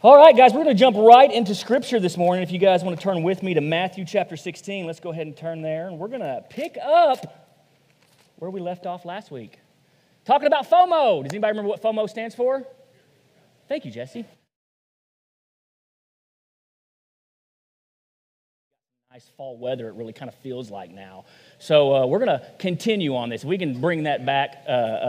All right, guys, we're going to jump right into Scripture this morning. If you guys want to turn with me to Matthew chapter 16, let's go ahead and turn there. And we're going to pick up where we left off last week. Talking about FOMO. Does anybody remember what FOMO stands for? Thank you, Jesse. Nice fall weather, it really kind of feels like now. So we're going to continue on this. We can bring that back,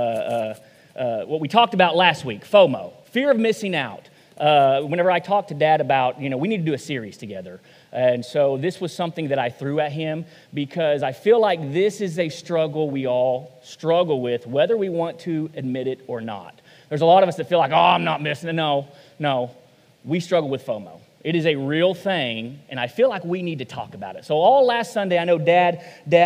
what we talked about last week, FOMO, fear of missing out. Whenever I talked to Dad about, we need to do a series together. And so this was something that I threw at him because I feel like this is a struggle we all struggle with, whether we want to admit it or not. There's a lot of us that feel like, I'm not missing it. No, we struggle with FOMO. It is a real thing, and I feel like we need to talk about it. So all last Sunday, I know Dad,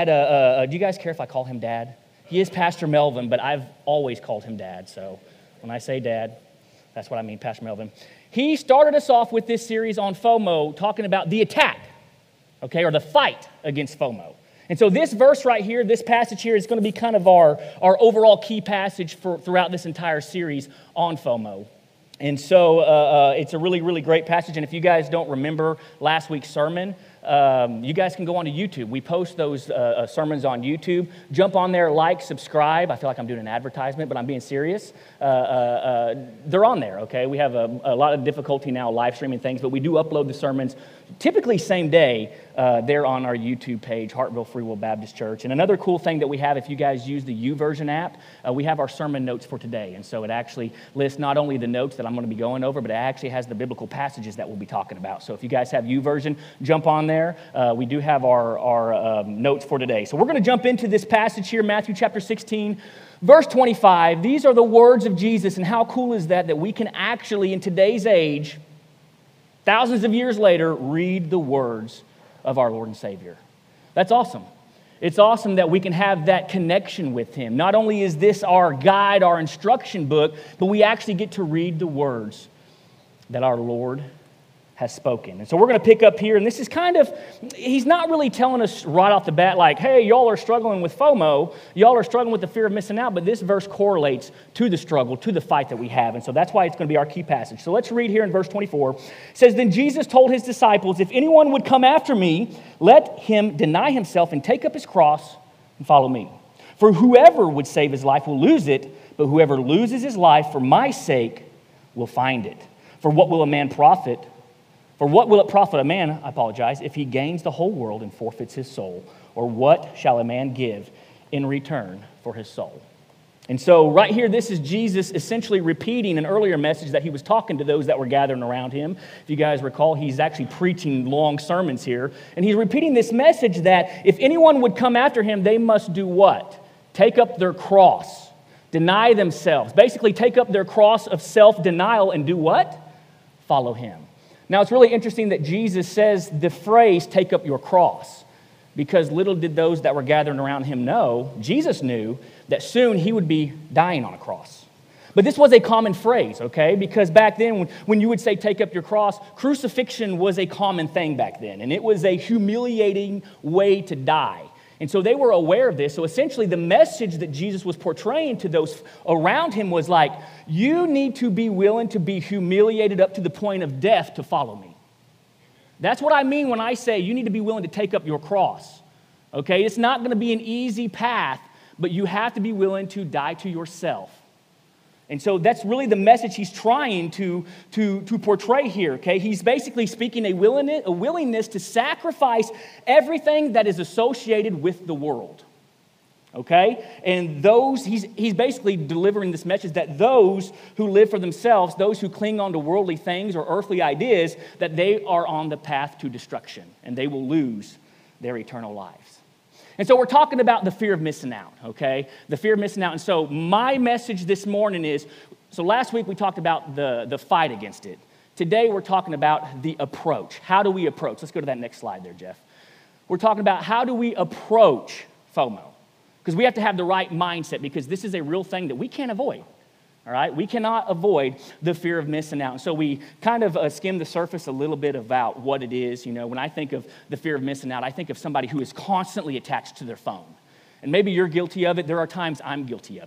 do you guys care if I call him Dad? He is Pastor Melvin, but I've always called him Dad. So when I say Dad, that's what I mean, Pastor Melvin. He started us off with this series on FOMO, talking about the attack, or the fight against FOMO. And so this verse right here, this passage here, is going to be kind of our overall key passage throughout this entire series on FOMO. And so it's a really, really great passage. And if you guys don't remember last week's sermon, you guys can go onto YouTube. We post those sermons on YouTube. Jump on there, like, subscribe. I feel like I'm doing an advertisement, but I'm being serious. They're on there, okay? We have a lot of difficulty now live streaming things, but we do upload the sermons typically same day. They're on our YouTube page, Hartville Free Will Baptist Church. And another cool thing that we have, if you guys use the YouVersion app, we have our sermon notes for today. And so it actually lists not only the notes that I'm going to be going over, but it actually has the biblical passages that we'll be talking about. So if you guys have YouVersion, jump on there. We do have our notes for today. So we're going to jump into this passage here, Matthew chapter 16, verse 25. These are the words of Jesus, and how cool is that we can actually, in today's age, thousands of years later, read the words of our Lord and Savior. That's awesome. It's awesome that we can have that connection with Him. Not only is this our guide, our instruction book, but we actually get to read the words that our Lord has spoken. And so we're going to pick up here, and this is He's not really telling us right off the bat like, hey, y'all are struggling with FOMO, y'all are struggling with the fear of missing out, but this verse correlates to the struggle, to the fight that we have, and so that's why it's going to be our key passage. So let's read here in verse 24. It says, Then Jesus told His disciples, If anyone would come after me, let him deny himself and take up his cross and follow me. For whoever would save his life will lose it, but whoever loses his life for my sake will find it. For what will it profit a man, if he gains the whole world and forfeits his soul? Or what shall a man give in return for his soul? And so right here, this is Jesus essentially repeating an earlier message that He was talking to those that were gathering around Him. If you guys recall, He's actually preaching long sermons here. And He's repeating this message that if anyone would come after Him, they must do what? Take up their cross, deny themselves. Basically, take up their cross of self-denial and do what? Follow Him. Now, it's really interesting that Jesus says the phrase, take up your cross, because little did those that were gathering around Him know, Jesus knew that soon He would be dying on a cross. But this was a common phrase, okay? Because back then, when you would say take up your cross, crucifixion was a common thing back then, and it was a humiliating way to die. And so they were aware of this. So essentially the message that Jesus was portraying to those around Him was like, you need to be willing to be humiliated up to the point of death to follow me. That's what I mean when I say you need to be willing to take up your cross. Okay, it's not going to be an easy path, but you have to be willing to die to yourself. And so that's really the message He's trying to portray here, okay? He's basically speaking a willingness to sacrifice everything that is associated with the world, okay? And he's basically delivering this message that those who live for themselves, those who cling on to worldly things or earthly ideas, that they are on the path to destruction, and they will lose their eternal lives. And so we're talking about the fear of missing out, okay? The fear of missing out. And so my message this morning is, so last week we talked about the fight against it. Today we're talking about the approach. How do we approach? Let's go to that next slide there, Jeff. We're talking about how do we approach FOMO? Because we have to have the right mindset, because this is a real thing that we can't avoid. All right, we cannot avoid the fear of missing out. And so we kind of skim the surface a little bit about what it is. When I think of the fear of missing out, I think of somebody who is constantly attached to their phone. And maybe you're guilty of it. There are times I'm guilty of it.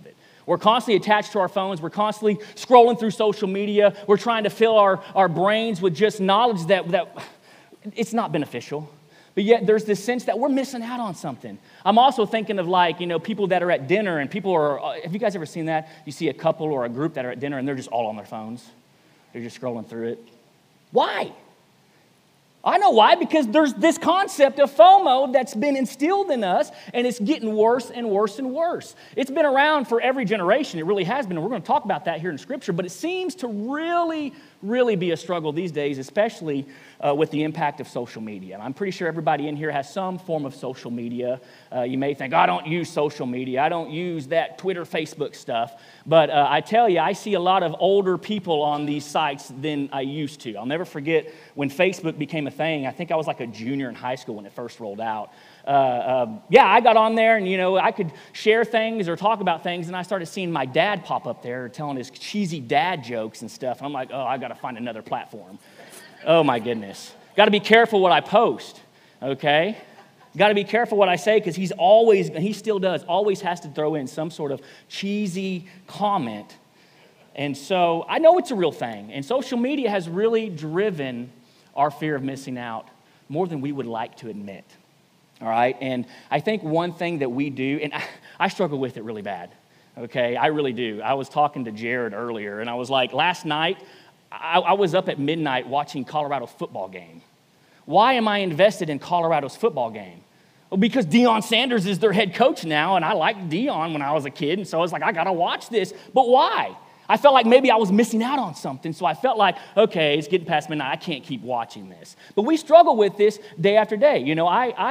We're constantly attached to our phones. We're constantly scrolling through social media. We're trying to fill our brains with just knowledge that it's not beneficial. But yet there's this sense that we're missing out on something. I'm also thinking of people that are at dinner and have you guys ever seen that? You see a couple or a group that are at dinner and they're just all on their phones. They're just scrolling through it. Why? I know why, because there's this concept of FOMO that's been instilled in us, and it's getting worse and worse and worse. It's been around for every generation. It really has been, and we're going to talk about that here in Scripture, but it seems to really be a struggle these days, especially with the impact of social media. And I'm pretty sure everybody in here has some form of social media. You may think, I don't use social media. I don't use that Twitter, Facebook stuff. But I tell you, I see a lot of older people on these sites than I used to. I'll never forget when Facebook became a thing. I think I was like a junior in high school when it first rolled out. I got on there and, I could share things or talk about things, and I started seeing my dad pop up there telling his cheesy dad jokes and stuff. And I'm like, I got to find another platform. Oh, my goodness. Got to be careful what I post, okay? Got to be careful what I say, because he still does, always has to throw in some sort of cheesy comment. And so I know it's a real thing. And social media has really driven our fear of missing out more than we would like to admit. All right? And I think one thing that we do, and I struggle with it really bad, okay? I really do. I was talking to Jared earlier, and I was like, last night, I was up at midnight watching Colorado's football game. Why am I invested in Colorado's football game? Well, because Deion Sanders is their head coach now, and I liked Deion when I was a kid, and so I was like, I got to watch this. But why? I felt like maybe I was missing out on something, so I felt like, okay, it's getting past midnight. I can't keep watching this. But we struggle with this day after day. The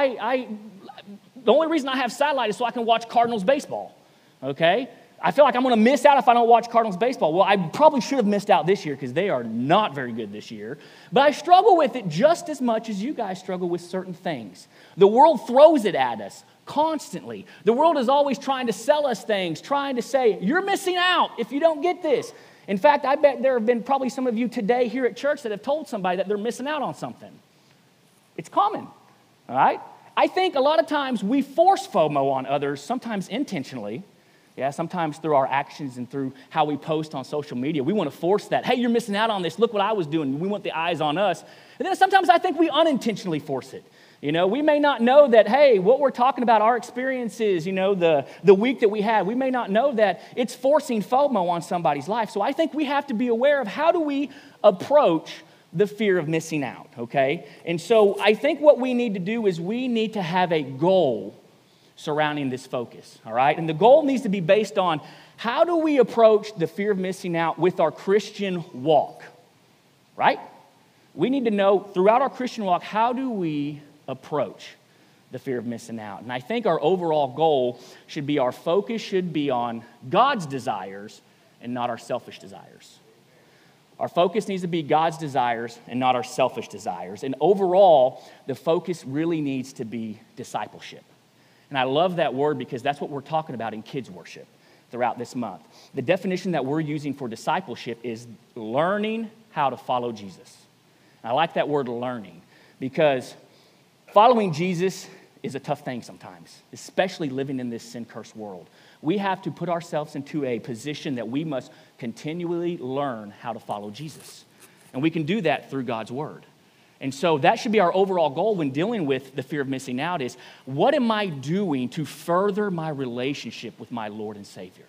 only reason I have satellite is so I can watch Cardinals baseball, okay? I feel like I'm going to miss out if I don't watch Cardinals baseball. Well, I probably should have missed out this year because they are not very good this year. But I struggle with it just as much as you guys struggle with certain things. The world throws it at us constantly. The world is always trying to sell us things, trying to say, you're missing out if you don't get this. In fact, I bet there have been probably some of you today here at church that have told somebody that they're missing out on something. It's common, all right? I think a lot of times we force FOMO on others, sometimes intentionally. Yeah, sometimes through our actions and through how we post on social media, we want to force that. Hey, you're missing out on this. Look what I was doing. We want the eyes on us. And then sometimes I think we unintentionally force it. We may not know that, hey, what we're talking about, our experiences, the week that we had, we may not know that it's forcing FOMO on somebody's life. So I think we have to be aware of how do we approach the fear of missing out, okay? And so I think what we need to do is we need to have a goal surrounding this focus, all right? And the goal needs to be based on how do we approach the fear of missing out with our Christian walk, right? We need to know throughout our Christian walk, how do we approach the fear of missing out? And I think our overall goal should be, our focus should be on God's desires and not our selfish desires. Our focus needs to be God's desires and not our selfish desires. And overall, the focus really needs to be discipleship. And I love that word because that's what we're talking about in kids worship throughout this month. The definition that we're using for discipleship is learning how to follow Jesus. And I like that word learning because following Jesus is a tough thing sometimes, especially living in this sin-cursed world. We have to put ourselves into a position that we must continually learn how to follow Jesus. And we can do that through God's word. And so that should be our overall goal when dealing with the fear of missing out is, what am I doing to further my relationship with my Lord and Savior?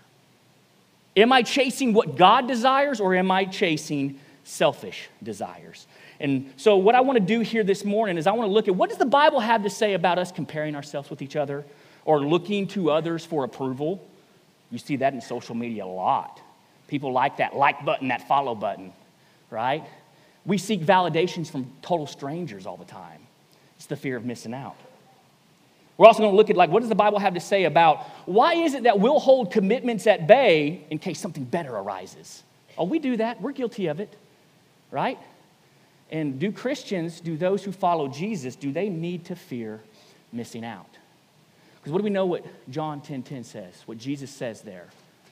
Am I chasing what God desires, or am I chasing selfish desires? And so what I want to do here this morning is I want to look at, what does the Bible have to say about us comparing ourselves with each other or looking to others for approval? You see that in social media a lot. People like that like button, that follow button, right? We seek validations from total strangers all the time. It's the fear of missing out. We're also going to look at, what does the Bible have to say about why is it that we'll hold commitments at bay in case something better arises? Oh, we do that. We're guilty of it, right? And do Christians, do those who follow Jesus, do they need to fear missing out? Because what do we know what John 10:10 says, what Jesus says there?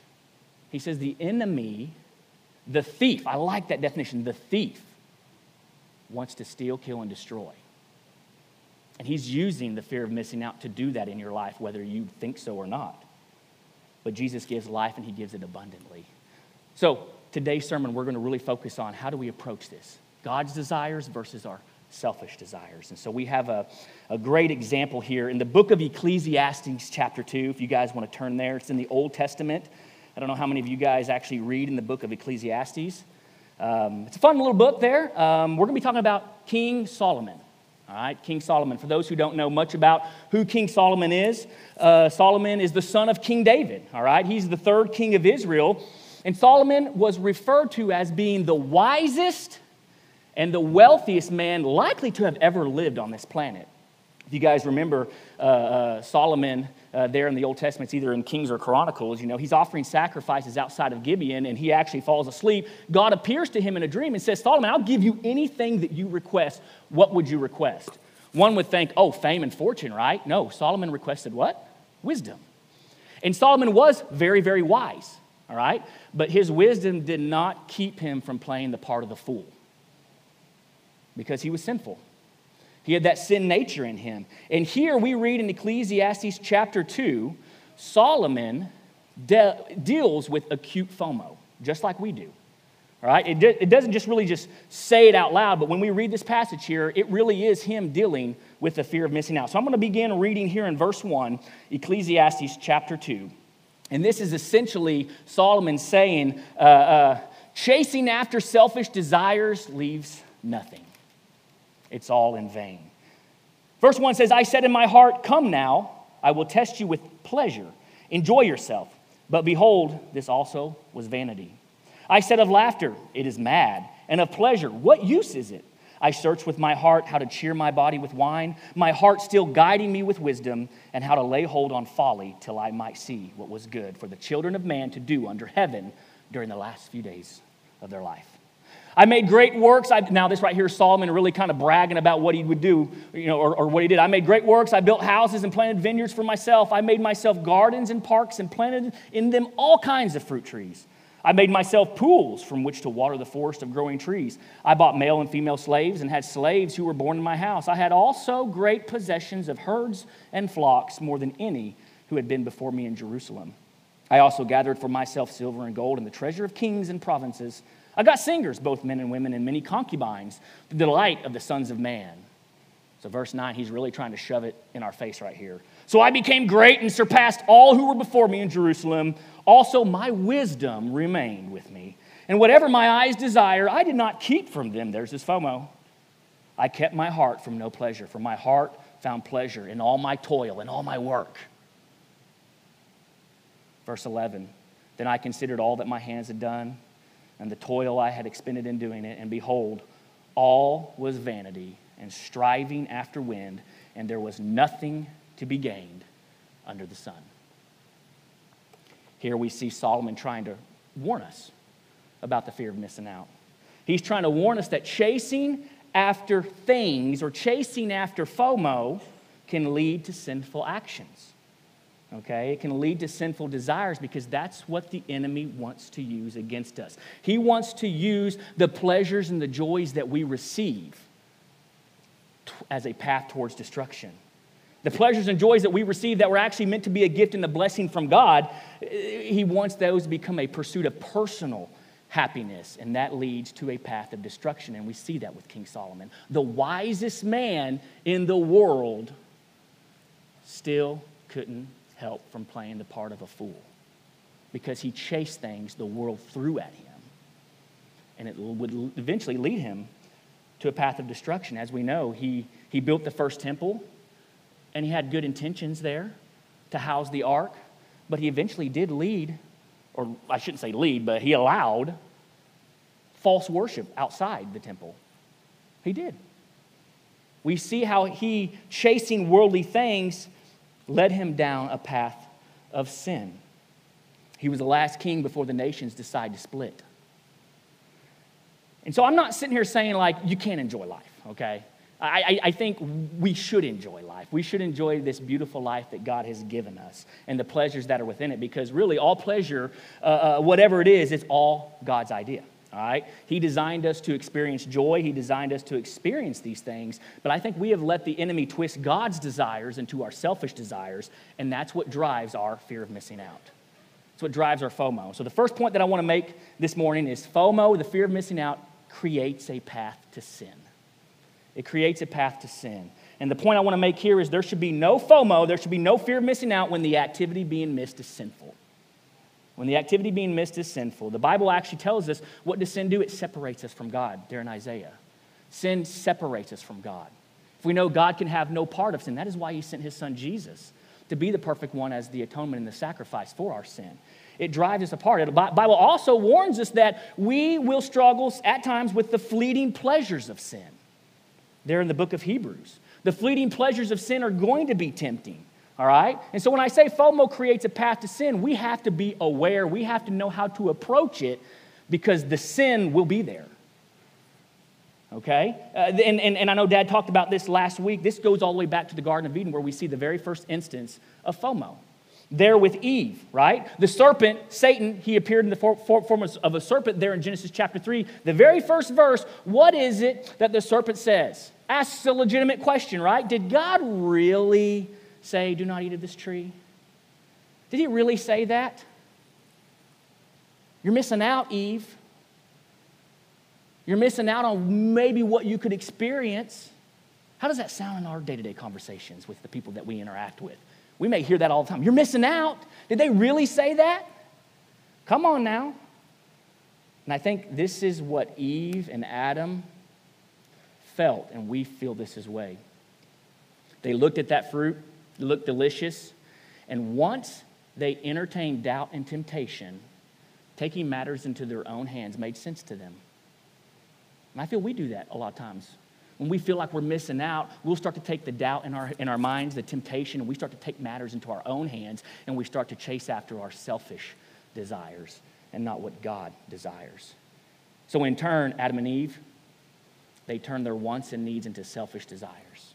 He says the enemy, the thief, I like that definition, the thief wants to steal, kill, and destroy. And he's using the fear of missing out to do that in your life, whether you think so or not. but Jesus gives life and he gives it abundantly. So today's sermon, we're going to really focus on how do we approach this? God's desires versus our selfish desires. And so we have a great example here in the book of Ecclesiastes chapter 2, if you guys want to turn there. It's in the Old Testament. I don't know how many of you guys actually read in the book of Ecclesiastes. It's a fun little book there. We're going to be talking about King Solomon. All right, King Solomon. For those who don't know much about who King Solomon is the son of King David. All right, he's the third king of Israel. And Solomon was referred to as being the wisest and the wealthiest man likely to have ever lived on this planet. If you guys remember Solomon there in the Old Testament, it's either in Kings or Chronicles, he's offering sacrifices outside of Gibeon, and he actually falls asleep. God appears to him in a dream and says, Solomon, I'll give you anything that you request. What would you request? One would think, fame and fortune, right? No, Solomon requested what? Wisdom. And Solomon was very, very wise, all right? But his wisdom did not keep him from playing the part of the fool because he was sinful. He had that sin nature in him. And here we read in Ecclesiastes chapter 2, Solomon deals with acute FOMO, just like we do. All right? It doesn't just say it out loud, but when we read this passage here, it really is him dealing with the fear of missing out. So I'm going to begin reading here in verse 1, Ecclesiastes chapter 2. And this is essentially Solomon saying, chasing after selfish desires leaves nothing. It's all in vain. Verse 1 says, I said in my heart, come now, I will test you with pleasure. Enjoy yourself. But behold, this also was vanity. I said of laughter, it is mad, and of pleasure, what use is it? I searched with my heart how to cheer my body with wine, my heart still guiding me with wisdom, and how to lay hold on folly till I might see what was good for the children of man to do under heaven during the last few days of their life. I made great works. Now this right here is Solomon really kind of bragging about what he would do, or what he did. I made great works. I built houses and planted vineyards for myself. I made myself gardens and parks and planted in them all kinds of fruit trees. I made myself pools from which to water the forest of growing trees. I bought male and female slaves and had slaves who were born in my house. I had also great possessions of herds and flocks, more than any who had been before me in Jerusalem. I also gathered for myself silver and gold and the treasure of kings and provinces. I got singers, both men and women, and many concubines, the delight of the sons of man. So verse 9, he's really trying to shove it in our face right here. So I became great and surpassed all who were before me in Jerusalem. Also my wisdom remained with me. And whatever my eyes desire, I did not keep from them. There's this FOMO. I kept my heart from no pleasure, for my heart found pleasure in all my toil and all my work. Verse 11, then I considered all that my hands had done, and the toil I had expended in doing it, and behold, all was vanity and striving after wind, and there was nothing to be gained under the sun. Here we see Solomon trying to warn us about the fear of missing out. He's trying to warn us that chasing after things or chasing after FOMO can lead to sinful actions. Okay, it can lead to sinful desires because that's what the enemy wants to use against us. He wants to use the pleasures and the joys that we receive as a path towards destruction. The pleasures and joys that we receive that were actually meant to be a gift and a blessing from God, he wants those to become a pursuit of personal happiness, and that leads to a path of destruction, and we see that with King Solomon. The wisest man in the world still couldn't help from playing the part of a fool because he chased things the world threw at him, and it would eventually lead him to a path of destruction. As we know, he built the first temple, and he had good intentions there to house the ark, but he eventually did lead, or I shouldn't say lead, but he allowed false worship outside the temple. He did. We see how he, chasing worldly things, led him down a path of sin. He was the last king before the nations decided to split. And so I'm not sitting here saying, like, you can't enjoy life, okay? I think we should enjoy life. We should enjoy this beautiful life that God has given us and the pleasures that are within it, because really all pleasure, whatever it is, it's all God's idea. All right? He designed us to experience joy. He designed us to experience these things. But I think we have let the enemy twist God's desires into our selfish desires, and that's what drives our fear of missing out. It's what drives our FOMO. So the first point that I want to make this morning is FOMO, the fear of missing out, creates a path to sin. It creates a path to sin. And the point I want to make here is there should be no FOMO, there should be no fear of missing out when the activity being missed is sinful. When the activity being missed is sinful. The Bible actually tells us, what does sin do? It separates us from God, there in Isaiah. Sin separates us from God. If we know God can have no part of sin, that is why he sent his son Jesus to be the perfect one as the atonement and the sacrifice for our sin. It drives us apart. The Bible also warns us that we will struggle at times with the fleeting pleasures of sin. There in the book of Hebrews. The fleeting pleasures of sin are going to be tempting. All right? And so when I say FOMO creates a path to sin, we have to be aware. We have to know how to approach it because the sin will be there. Okay? And I know Dad talked about this last week. This goes all the way back to the Garden of Eden where we see the very first instance of FOMO. There with Eve, right? The serpent, Satan, he appeared in the form of a serpent there in Genesis chapter 3. The very first verse, what is it that the serpent says? Asks a legitimate question, right? Did God really say, do not eat of this tree? Did he really say that? You're missing out, Eve. You're missing out on maybe what you could experience. How does that sound in our day-to-day conversations with the people that we interact with? We may hear that all the time. You're missing out. Did they really say that? Come on now. And I think this is what Eve and Adam felt, and we feel this as way. They looked at that fruit. It looked delicious. And once they entertained doubt and temptation, taking matters into their own hands made sense to them. And I feel we do that a lot of times. When we feel like we're missing out, we'll start to take the doubt in our minds, the temptation, and we start to take matters into our own hands, and we start to chase after our selfish desires and not what God desires. So in turn, Adam and Eve, they turned their wants and needs into selfish desires.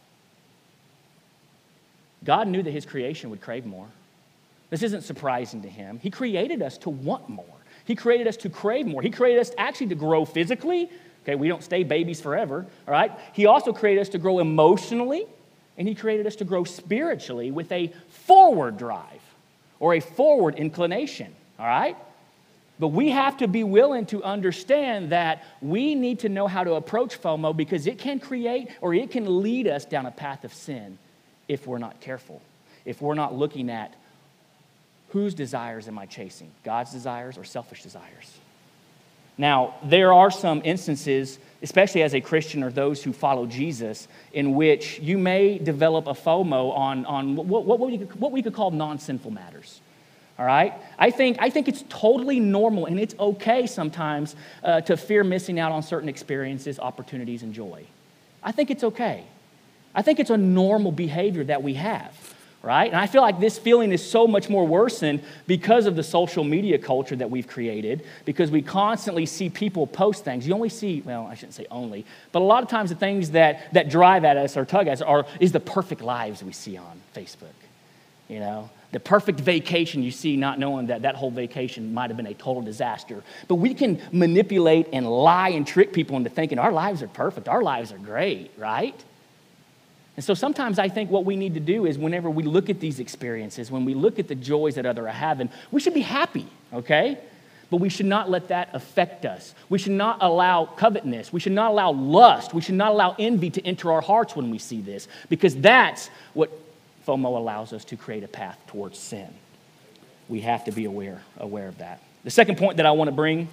God knew that his creation would crave more. This isn't surprising to him. He created us to want more. He created us to crave more. He created us actually to grow physically. Okay, we don't stay babies forever, all right? He also created us to grow emotionally, and he created us to grow spiritually with a forward drive or a forward inclination, all right? But we have to be willing to understand that we need to know how to approach FOMO because it can create or it can lead us down a path of sin if we're not careful, if we're not looking at whose desires am I chasing, God's desires or selfish desires. Now, there are some instances, especially as a Christian or those who follow Jesus, in which you may develop a FOMO on what we could call non-sinful matters. All right? I think it's totally normal and it's okay sometimes to fear missing out on certain experiences, opportunities, and joy. I think it's okay. I think it's a normal behavior that we have. Right? And I feel like this feeling is so much more worsened because of the social media culture that we've created, because we constantly see people post things. You only see, well, I shouldn't say only, but a lot of times the things that drive at us or tug at us is the perfect lives we see on Facebook. You know, the perfect vacation you see, not knowing that whole vacation might have been a total disaster. But we can manipulate and lie and trick people into thinking our lives are perfect, our lives are great, right? And so sometimes I think what we need to do is whenever we look at these experiences, when we look at the joys that others are having, we should be happy, okay? But we should not let that affect us. We should not allow covetousness. We should not allow lust. We should not allow envy to enter our hearts when we see this, because that's what FOMO allows us to create a path towards sin. We have to be aware of that. The second point that I want to bring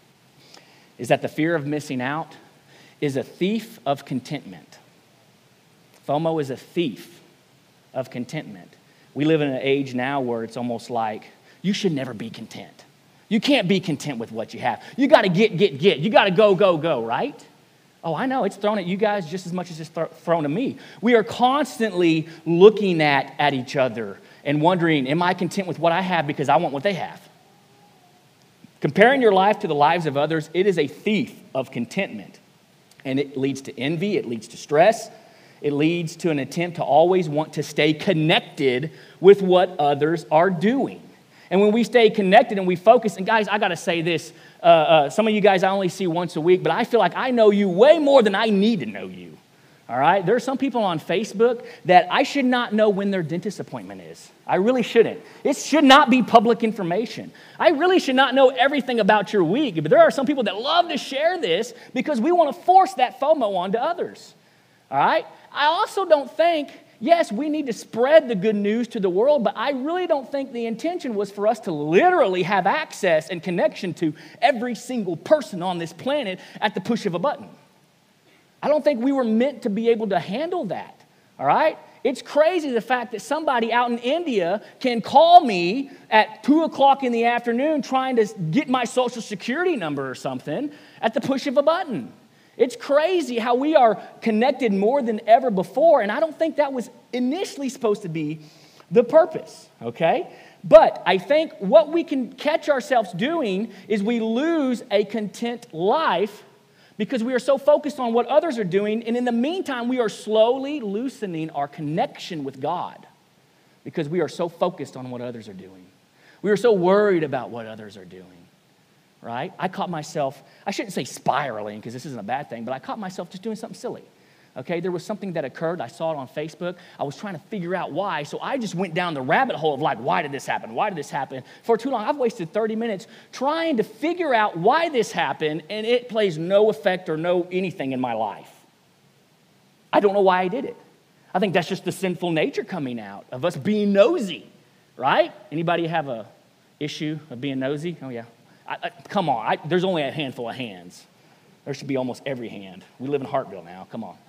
is that the fear of missing out is a thief of contentment. FOMO is a thief of contentment. We live in an age now where it's almost like you should never be content. You can't be content with what you have. You got to get. You got to go, right? Oh, I know. It's thrown at you guys just as much as it's thrown at me. We are constantly looking at each other and wondering, am I content with what I have because I want what they have? Comparing your life to the lives of others, it is a thief of contentment. And it leads to envy. It leads to stress. It leads to an attempt to always want to stay connected with what others are doing. And when we stay connected and we focus, and guys, I got to say this, some of you guys I only see once a week, but I feel like I know you way more than I need to know you, All right? There are some people on Facebook that I should not know when their dentist appointment is. I really shouldn't. It should not be public information. I really should not know everything about your week. But there are some people that love to share this because we want to force that FOMO onto others. All right? I also don't think, yes, we need to spread the good news to the world, but I really don't think the intention was for us to literally have access and connection to every single person on this planet at the push of a button. I don't think we were meant to be able to handle that, all right? It's crazy the fact that somebody out in India can call me at 2 o'clock in the afternoon trying to get my social security number or something at the push of a button. It's crazy how we are connected more than ever before, and I don't think that was initially supposed to be the purpose, okay? But I think what we can catch ourselves doing is we lose a content life because we are so focused on what others are doing, and in the meantime, we are slowly loosening our connection with God because we are so focused on what others are doing. We are so worried about what others are doing, right? I caught myself, I shouldn't say spiraling because this isn't a bad thing, but I caught myself just doing something silly. Okay, there was something that occurred. I saw it on Facebook. I was trying to figure out why, so I just went down the rabbit hole of like, why did this happen? Why did this happen? For too long, I've wasted 30 minutes trying to figure out why this happened, and it plays no effect or no anything in my life. I don't know why I did it. I think that's just the sinful nature coming out of us being nosy, right? Anybody have a issue of being nosy? Oh, yeah. Come on. There's only a handful of hands. There should be almost every hand. We live in Hartville now. Come on.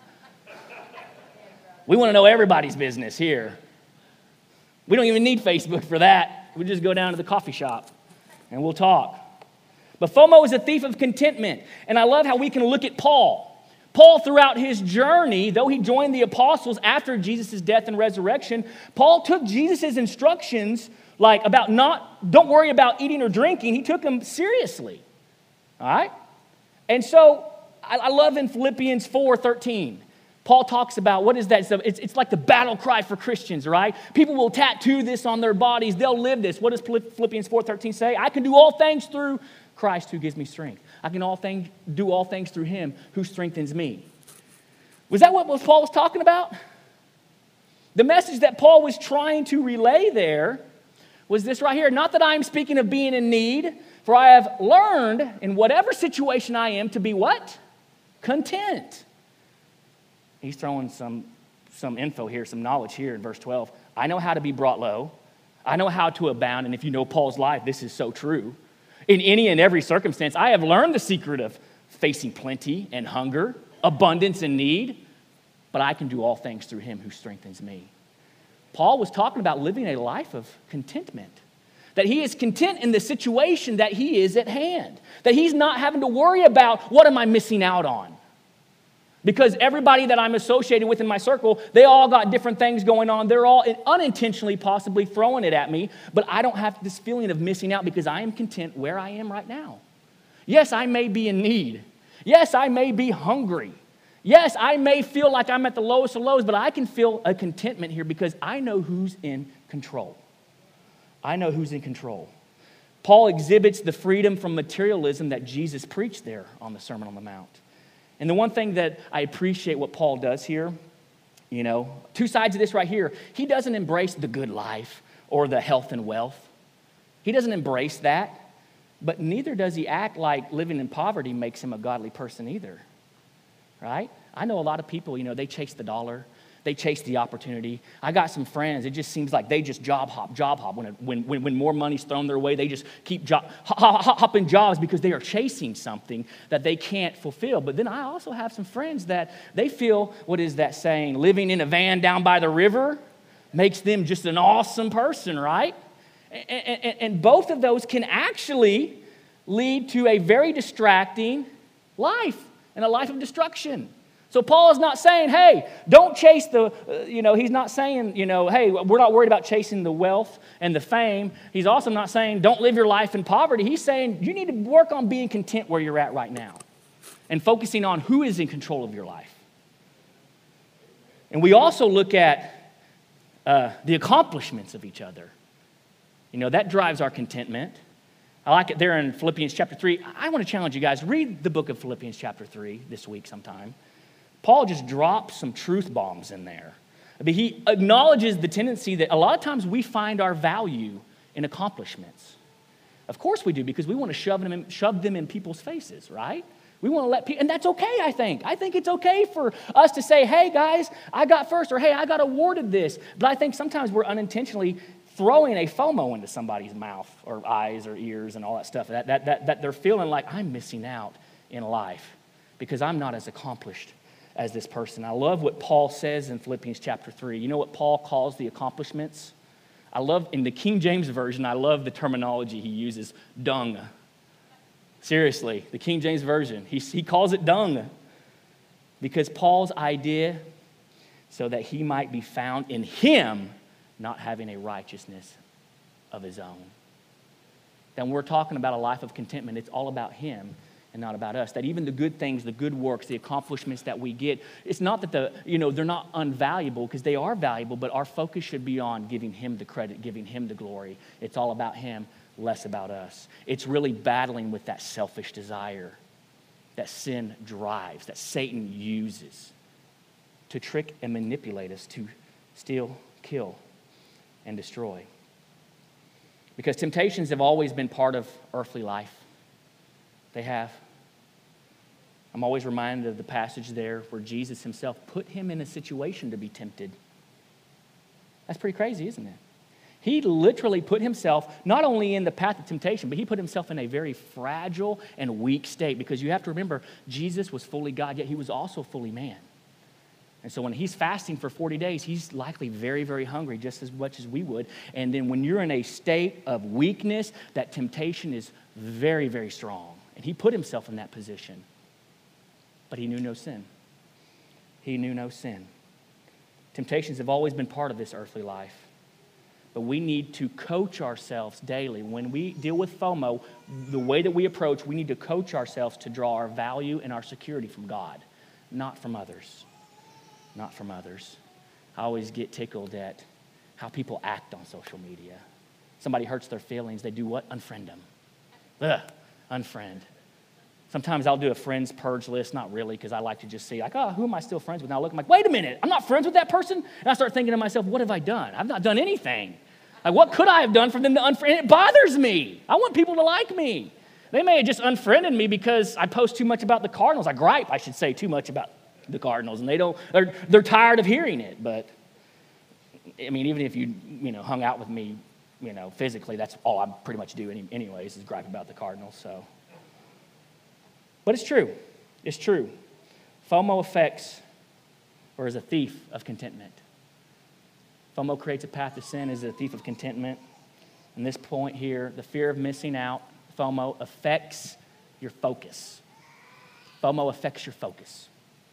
We want to know everybody's business here. We don't even need Facebook for that. We just go down to the coffee shop and we'll talk. But FOMO is a thief of contentment. And I love how we can look at Paul. Paul, throughout his journey, though he joined the apostles after Jesus' death and resurrection, Paul took Jesus' instructions like about don't worry about eating or drinking. He took them seriously. All right? And so I love in Philippians 4:13. Paul talks about, what is that? It's like the battle cry for Christians, right? People will tattoo this on their bodies. They'll live this. What does Philippians 4:13 say? I can do all things through Christ who gives me strength. I can do all things through him who strengthens me. Was that what Paul was talking about? The message that Paul was trying to relay there was this right here. Not that I am speaking of being in need, for I have learned in whatever situation I am to be what? Content. He's throwing some info here, some knowledge here in verse 12. I know how to be brought low. I know how to abound. And if you know Paul's life, this is so true. In any and every circumstance, I have learned the secret of facing plenty and hunger, abundance and need. But I can do all things through him who strengthens me. Paul was talking about living a life of contentment. That he is content in the situation that he is at hand. That he's not having to worry about what am I missing out on. Because everybody that I'm associated with in my circle, they all got different things going on. They're all unintentionally possibly throwing it at me, but I don't have this feeling of missing out because I am content where I am right now. Yes, I may be in need. Yes, I may be hungry. Yes, I may feel like I'm at the lowest of lows, but I can feel a contentment here because I know who's in control. I know who's in control. Paul exhibits the freedom from materialism that Jesus preached there on the Sermon on the Mount. And the one thing that I appreciate what Paul does here, two sides of this right here. He doesn't embrace the good life or the health and wealth. He doesn't embrace that, but neither does he act like living in poverty makes him a godly person either, right? I know a lot of people, they chase the dollar. They chase the opportunity. I got some friends. It just seems like they just job hop. When more money's thrown their way, they just keep hopping jobs because they are chasing something that they can't fulfill. But then I also have some friends that they feel, what is that saying? Living in a van down by the river makes them just an awesome person, right? And both of those can actually lead to a very distracting life and a life of destruction. So Paul is not saying, hey, don't chase he's not saying, hey, we're not worried about chasing the wealth and the fame. He's also not saying, don't live your life in poverty. He's saying, you need to work on being content where you're at right now and focusing on who is in control of your life. And we also look at the accomplishments of each other. That drives our contentment. I like it there in Philippians chapter 3. I want to challenge you guys, read the book of Philippians chapter 3 this week sometime. Paul just drops some truth bombs in there. I mean, he acknowledges the tendency that a lot of times we find our value in accomplishments. Of course we do, because we want to shove them in people's faces, right? We want to let people, and that's okay, I think. I think it's okay for us to say, hey, guys, I got first, or hey, I got awarded this. But I think sometimes we're unintentionally throwing a FOMO into somebody's mouth or eyes or ears and all that stuff, that they're feeling like I'm missing out in life because I'm not as accomplished as this person. I love what Paul says in Philippians chapter 3. You know what Paul calls the accomplishments? I love, in the King James Version, I love the terminology he uses, dung. Seriously, the King James Version, he calls it dung. Because Paul's idea, so that he might be found in him, not having a righteousness of his own. Then we're talking about a life of contentment. It's all about him and not about us. That even the good things, the good works, the accomplishments that we get, it's not that they're not unvaluable, because they are valuable, but our focus should be on giving him the credit, giving him the glory. It's all about him, less about us. It's really battling with that selfish desire that sin drives, that Satan uses to trick and manipulate us to steal, kill, and destroy. Because temptations have always been part of earthly life. They have. I'm always reminded of the passage there where Jesus himself put him in a situation to be tempted. That's pretty crazy, isn't it? He literally put himself not only in the path of temptation, but he put himself in a very fragile and weak state, because you have to remember, Jesus was fully God, yet he was also fully man. And so when he's fasting for 40 days, he's likely very, very hungry, just as much as we would. And then when you're in a state of weakness, that temptation is very, very strong. And he put himself in that position. But he knew no sin. He knew no sin. Temptations have always been part of this earthly life. But we need to coach ourselves daily. When we deal with FOMO, the way that we approach, we need to coach ourselves to draw our value and our security from God, not from others. Not from others. I always get tickled at how people act on social media. Somebody hurts their feelings, they do what? Unfriend them. Unfriend. Sometimes I'll do a friends purge list, not really, because I like to just see, like, oh, who am I still friends with? And I look, I'm like, wait a minute, I'm not friends with that person? And I start thinking to myself, what have I done? I've not done anything. Like, what could I have done for them to unfriend? It bothers me. I want people to like me. They may have just unfriended me because I post too much about the Cardinals. I gripe, I should say, too much about the Cardinals, and they're tired of hearing it. But I mean, even if you hung out with me, physically, that's all I pretty much do anyways, is gripe about the Cardinals. So, but it's true. It's true. FOMO affects, or is a thief of contentment. FOMO creates a path to sin, is a thief of contentment. And this point here, the fear of missing out, FOMO affects your focus. FOMO affects your focus.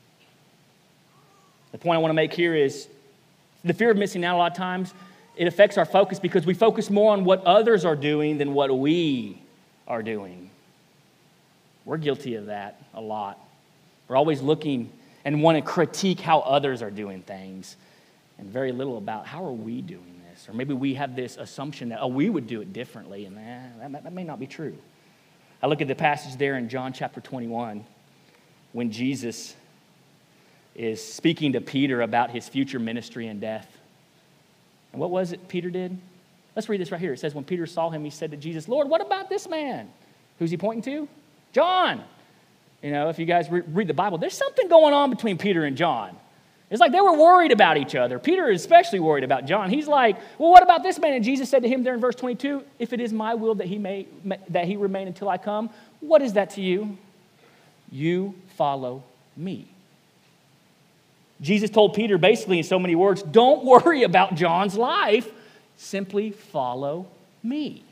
The point I want to make here is the fear of missing out, a lot of times, it affects our focus because we focus more on what others are doing than what we are doing. We're guilty of that a lot. We're always looking and want to critique how others are doing things, and very little about how are we doing this. Or maybe we have this assumption that, we would do it differently, and that may not be true. I look at the passage there in John chapter 21 when Jesus is speaking to Peter about his future ministry and death. And what was it Peter did? Let's read this right here. It says, when Peter saw him, he said to Jesus, Lord, what about this man? Who's he pointing to? John. If you guys read the Bible, there's something going on between Peter and John. It's like they were worried about each other. Peter is especially worried about John. He's like, well, what about this man? And Jesus said to him there in verse 22, if it is my will that he remain until I come, what is that to you? You follow me. Jesus told Peter basically in so many words, don't worry about John's life, simply follow me.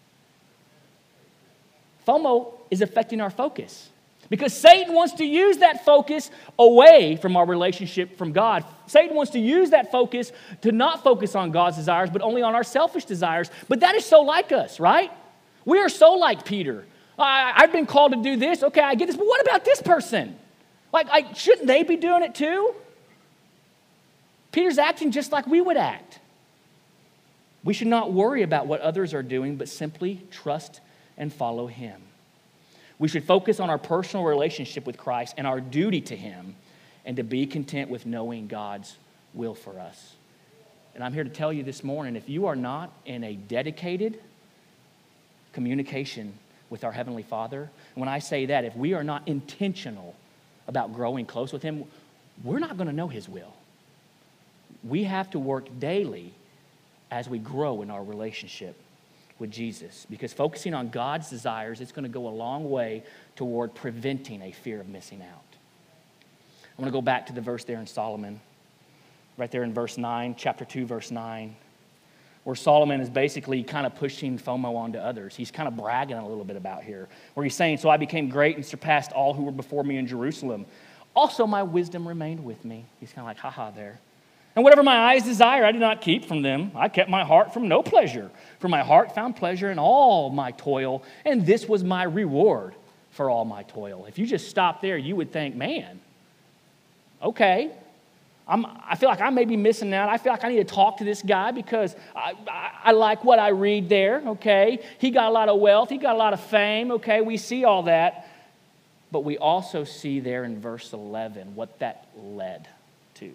FOMO is affecting our focus because Satan wants to use that focus away from our relationship from God. Satan wants to use that focus to not focus on God's desires, but only on our selfish desires. But that is so like us, right? We are so like Peter. I've been called to do this. Okay, I get this. But what about this person? Like shouldn't they be doing it too? Peter's acting just like we would act. We should not worry about what others are doing, but simply trust and follow him. We should focus on our personal relationship with Christ and our duty to him, and to be content with knowing God's will for us. And I'm here to tell you this morning, if you are not in a dedicated communication with our Heavenly Father, and when I say that, if we are not intentional about growing close with Him, we're not going to know His will. We have to work daily as we grow in our relationship with Jesus, because focusing on God's desires is going to go a long way toward preventing a fear of missing out. I'm going to go back to the verse there in Solomon, right there in verse 9, chapter 2, verse 9, where Solomon is basically kind of pushing FOMO onto others. He's kind of bragging a little bit about here, where he's saying, "So I became great and surpassed all who were before me in Jerusalem. Also my wisdom remained with me." He's kind of like, ha-ha there. "And whatever my eyes desire, I did not keep from them. I kept my heart from no pleasure. For my heart found pleasure in all my toil, and this was my reward for all my toil." If you just stop there, you would think, man, okay, I feel like I may be missing out. I feel like I need to talk to this guy because I like what I read there, okay? He got a lot of wealth. He got a lot of fame, okay? We see all that. But we also see there in verse 11 what that led to.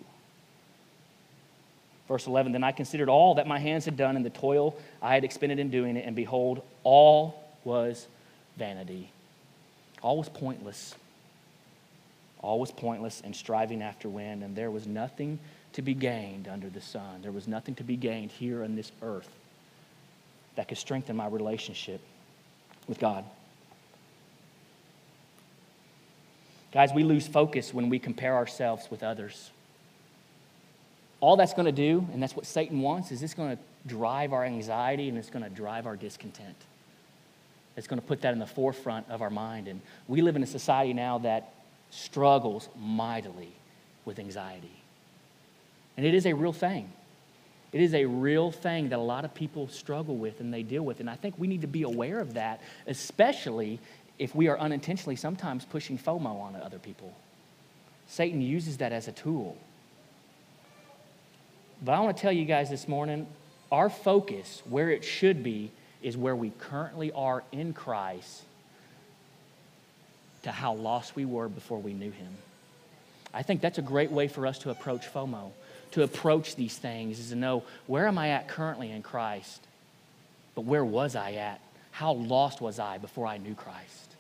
Verse 11, "Then I considered all that my hands had done and the toil I had expended in doing it, and behold, all was vanity." All was pointless. All was pointless and striving after wind, and there was nothing to be gained under the sun. There was nothing to be gained here on this earth that could strengthen my relationship with God. Guys, we lose focus when we compare ourselves with others. All that's going to do, and that's what Satan wants, is it's going to drive our anxiety and it's going to drive our discontent. It's going to put that in the forefront of our mind. And we live in a society now that struggles mightily with anxiety. And it is a real thing. It is a real thing that a lot of people struggle with and they deal with. And I think we need to be aware of that, especially if we are unintentionally sometimes pushing FOMO on other people. Satan uses that as a tool. But I want to tell you guys this morning, our focus, where it should be, is where we currently are in Christ, to how lost we were before we knew Him. I think that's a great way for us to approach FOMO, to approach these things, is to know, where am I at currently in Christ? But where was I at? How lost was I before I knew Christ?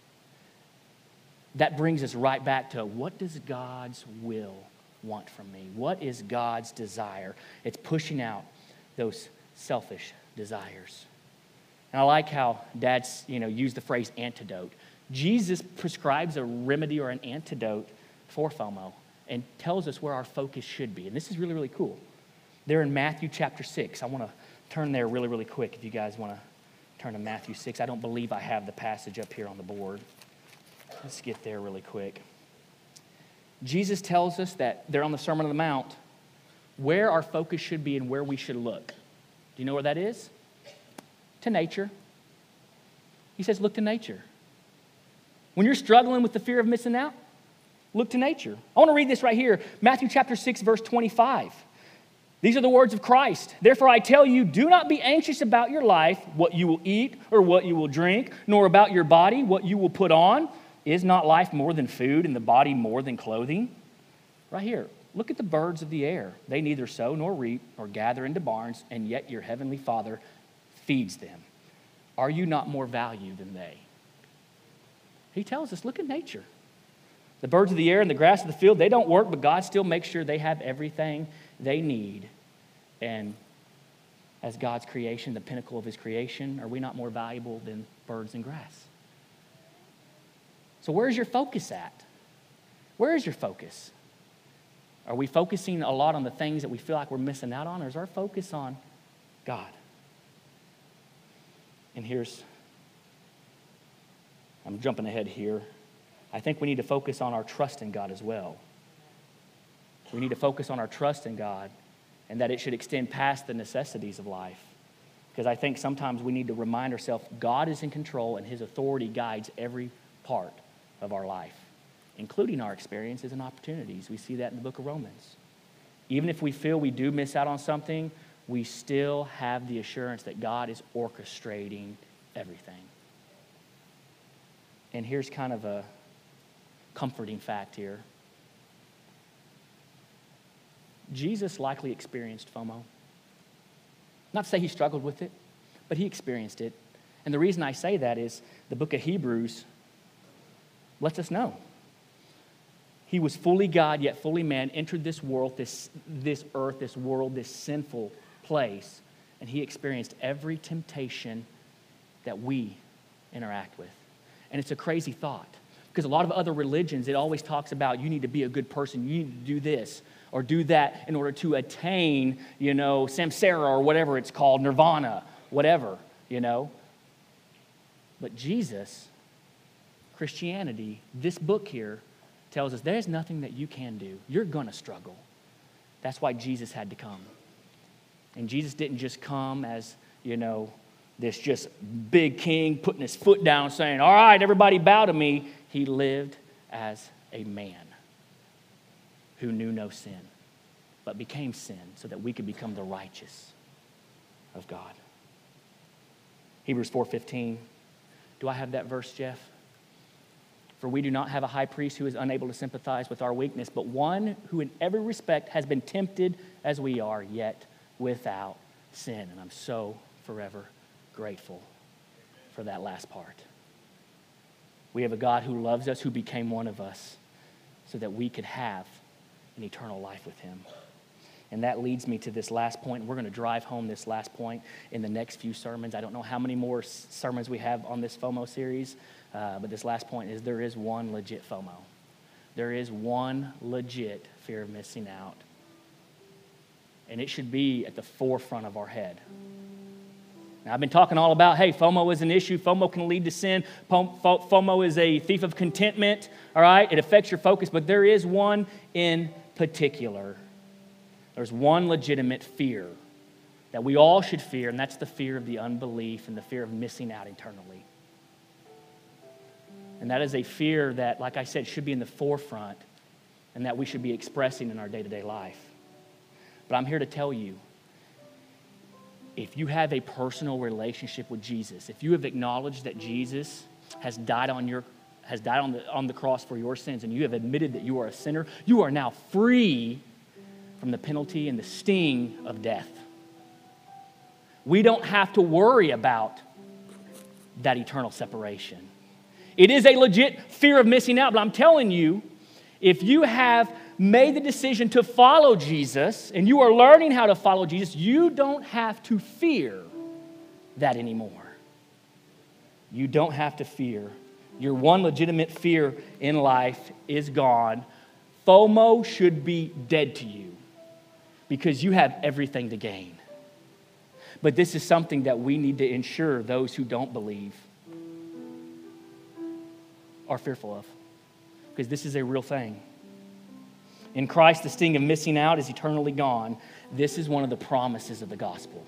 That brings us right back to, what does God's will want from me? What is God's desire? It's pushing out those selfish desires. And I like how dads, use the phrase antidote. Jesus prescribes a remedy or an antidote for FOMO and tells us where our focus should be. And this is really, really cool. They're in Matthew chapter 6. I want to turn there really, really quick if you guys want to turn to Matthew 6. I don't believe I have the passage up here on the board. Let's get there really quick. Jesus tells us that they're on the Sermon on the Mount, where our focus should be and where we should look. Do you know where that is? To nature. He says, look to nature. When you're struggling with the fear of missing out, look to nature. I want to read this right here, Matthew chapter 6, verse 25. These are the words of Christ. "Therefore I tell you, do not be anxious about your life, what you will eat or what you will drink, nor about your body, what you will put on. Is not life more than food and the body more than clothing?" Right here, look at the birds of the air. They neither sow nor reap nor gather into barns, and yet your heavenly Father feeds them. Are you not more valuable than they? He tells us, look at nature. The birds of the air and the grass of the field, they don't work, but God still makes sure they have everything they need. And as God's creation, the pinnacle of His creation, are we not more valuable than birds and grass? So where's your focus at? Where is your focus? Are we focusing a lot on the things that we feel like we're missing out on, or is our focus on God? And I'm jumping ahead here. I think we need to focus on our trust in God as well. We need to focus on our trust in God, and that it should extend past the necessities of life. Because I think sometimes we need to remind ourselves God is in control and His authority guides every part of our life, including our experiences and opportunities. We see that in the book of Romans. Even if we feel we do miss out on something, we still have the assurance that God is orchestrating everything. And here's kind of a comforting fact here. Jesus likely experienced FOMO. Not to say he struggled with it, but he experienced it. And the reason I say that is the book of Hebrews lets us know. He was fully God, yet fully man, entered this world, this earth, this world, this sinful place, and he experienced every temptation that we interact with. And it's a crazy thought, because a lot of other religions, it always talks about you need to be a good person, you need to do this or do that in order to attain, samsara or whatever it's called, nirvana, whatever, But Jesus, Christianity, this book here, tells us there's nothing that you can do. You're going to struggle. That's why Jesus had to come. And Jesus didn't just come as, this just big king putting his foot down saying, all right, everybody bow to me. He lived as a man who knew no sin, but became sin so that we could become the righteous of God. Hebrews 4:15. Do I have that verse, Jeff? For we do not have a high priest who is unable to sympathize with our weakness, but one who in every respect has been tempted as we are, yet without sin. And I'm so forever grateful for that last part. We have a God who loves us, who became one of us, so that we could have an eternal life with him. And that leads me to this last point. We're going to drive home this last point in the next few sermons. I don't know how many more sermons we have on this FOMO series, but this last point is there is one legit FOMO. There is one legit fear of missing out. And it should be at the forefront of our head. Now, I've been talking all about, hey, FOMO is an issue. FOMO can lead to sin. FOMO is a thief of contentment, all right? It affects your focus, but there is one in particular. There's one legitimate fear that we all should fear, and that's the fear of the unbelief and the fear of missing out eternally. And that is a fear that, like I said, should be in the forefront and that we should be expressing in our day-to-day life. But I'm here to tell you, if you have a personal relationship with Jesus, if you have acknowledged that Jesus has died on the cross for your sins, and you have admitted that you are a sinner, you are now free from the penalty and the sting of death. We don't have to worry about that eternal separation. It is a legit fear of missing out, but I'm telling you, if you have made the decision to follow Jesus and you are learning how to follow Jesus, you don't have to fear that anymore. You don't have to fear. Your one legitimate fear in life is gone. FOMO should be dead to you because you have everything to gain. But this is something that we need to ensure those who don't believe are fearful of, because this is a real thing. In Christ, the sting of missing out is eternally gone. This is one of the promises of the gospel.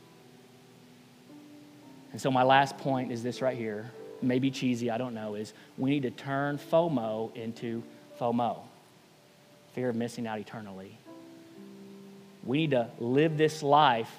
And so my last point is this right here. Maybe cheesy, I don't know, is we need to turn FOMO into FOMO. Fear of missing out eternally. We need to live this life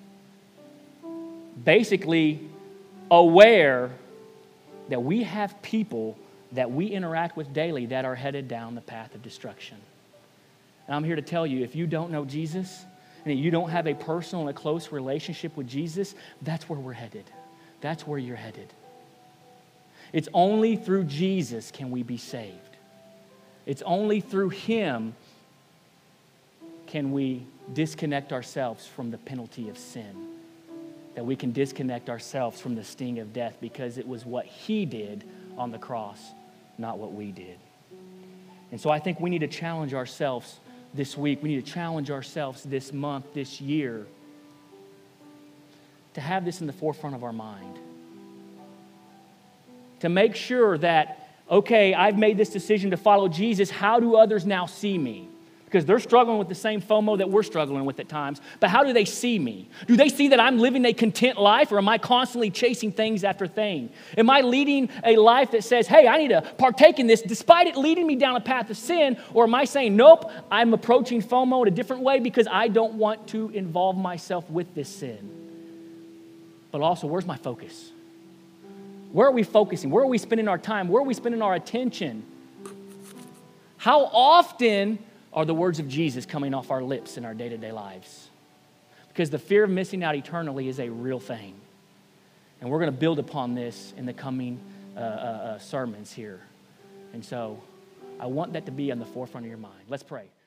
basically aware that we have people that we interact with daily that are headed down the path of destruction. And I'm here to tell you, if you don't know Jesus, and you don't have a personal and a close relationship with Jesus, that's where we're headed. That's where you're headed. It's only through Jesus can we be saved. It's only through him can we disconnect ourselves from the penalty of sin. That we can disconnect ourselves from the sting of death, because it was what he did on the cross, not what we did. And so I think we need to challenge ourselves this week. We need to challenge ourselves this month, this year, to have this in the forefront of our mind. To make sure that, okay, I've made this decision to follow Jesus. How do others now see me? Because they're struggling with the same FOMO that we're struggling with at times. But how do they see me? Do they see that I'm living a content life, or am I constantly chasing things after thing? Am I leading a life that says, hey, I need to partake in this despite it leading me down a path of sin? Or am I saying, nope, I'm approaching FOMO in a different way because I don't want to involve myself with this sin? But also, where's my focus? Where are we focusing? Where are we spending our time? Where are we spending our attention? How often are the words of Jesus coming off our lips in our day-to-day lives. Because the fear of missing out eternally is a real thing. And we're going to build upon this in the coming sermons here. And so I want that to be on the forefront of your mind. Let's pray.